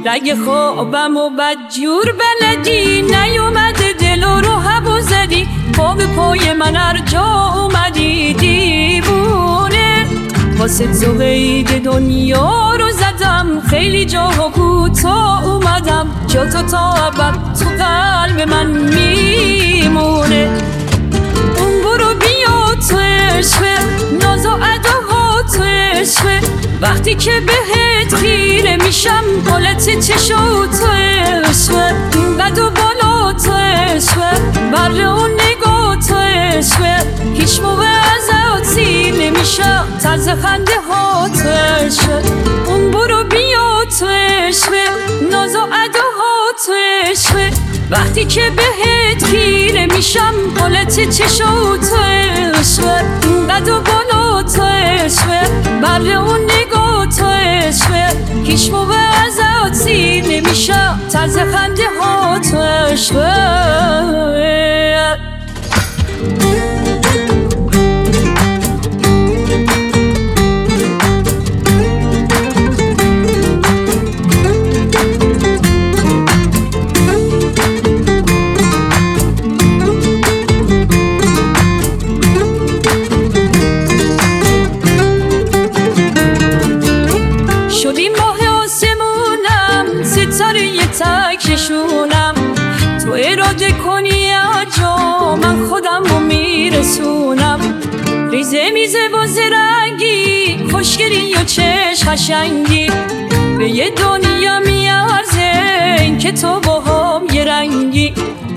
رگ خوابم و بدجور بلدی، نیومده دل رو هوا زدی، پا به پای من هر جا اومدی دیوونه. واسه تو قید دنیا رو زدم، خیلی جاها کوتا اومدم، جا تا ابد تو قلب من میمونه. اون برو بیا تو عشقه، ناز و اداها تو عشقه، وقتی که بهت خیره میشم حالت چشا تو عشقه، قد و بالا تو عشقه، بر اون نگاه تو عشقه، هیچ موقع ازاتی نمیشم، طرز خنده ها تو عشقه. اون برو بیا تو عشقه، ناز و اداها تو عشقه، وقتی که بهت خیره میشم حالت چشا تو عشقه، قد و بالا تو عشقه، بر اون نگاه تو عشقه، هیچ موقع ازاتی نمیشم، طرز خنده ها تو عشقه. شدیم ماه آسمونم، ستاره تک نشونم، تو اراده کنی اجا من خودم رو میرسونم. ریزه میزه و زرنگی، خوشگلی و چشم قشنگی، به یه دنیا میارزه این که تو با هم یه رنگی.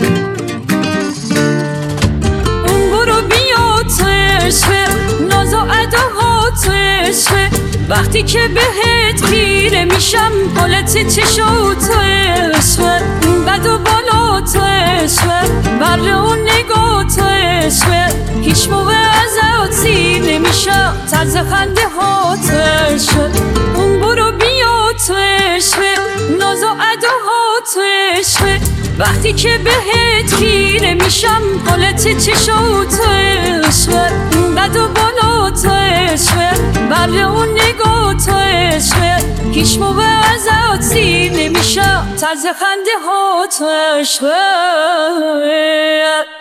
اون برو بیا تو عشقه، ناز و اداها تو عشقه، وقتی که بهت خیره میشم حالت چشا تو عشقه، قد و بالا تو عشقه، بر اون نگاه تو عشقه، هیچ موقع ازاتی نمیشم، طرز خنده ها تو عشقه. اون برو بیا تو عشقه، ناز و اداها تو عشقه، وقتی که بهت خیره میشم حالت چشا تو عشقه، قد و بالا تو عشقه، بر اون نگاه تو عشقه، هیچ موقع ازاتی نمیشم، طرز خنده ها تو عشقه.